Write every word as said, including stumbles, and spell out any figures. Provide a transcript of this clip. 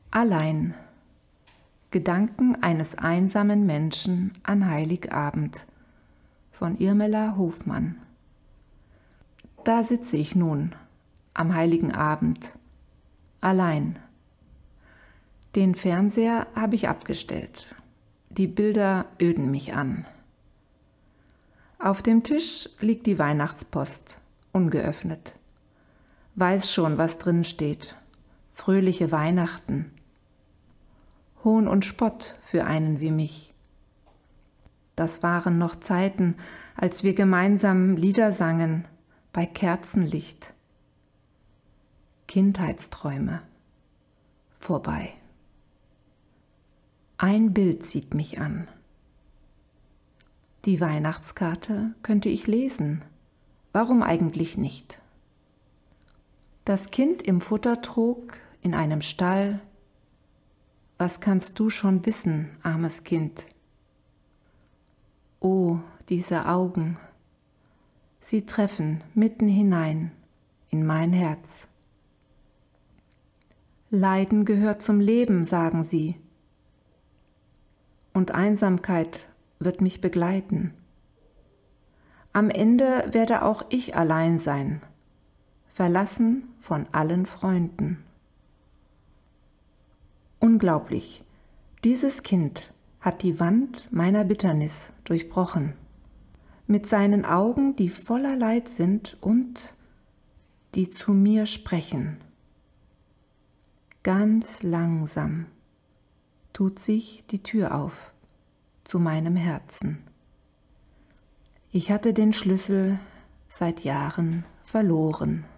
Allein. Gedanken eines einsamen Menschen an Heiligabend von Irmela Hofmann. Da sitze ich nun am heiligen Abend, allein. Den Fernseher habe ich abgestellt. Die Bilder öden mich an. Auf dem Tisch liegt die Weihnachtspost, ungeöffnet. Weiß schon, was drin steht. Fröhliche Weihnachten. Hohn und Spott für einen wie mich. Das waren noch Zeiten, als wir gemeinsam Lieder sangen, bei Kerzenlicht. Kindheitsträume. Vorbei. Ein Bild zieht mich an. Die Weihnachtskarte könnte ich lesen. Warum eigentlich nicht? Das Kind im Futtertrog in einem Stall. Was kannst du schon wissen, armes Kind? Oh, diese Augen. Sie treffen mitten hinein in mein Herz. Leiden gehört zum Leben, sagen sie. Und Einsamkeit wird mich begleiten. Am Ende werde auch ich allein sein, verlassen von allen Freunden. Unglaublich, dieses Kind hat die Wand meiner Bitternis durchbrochen, mit seinen Augen, die voller Leid sind und die zu mir sprechen. Ganz langsam tut sich die Tür auf zu meinem Herzen. Ich hatte den Schlüssel seit Jahren verloren.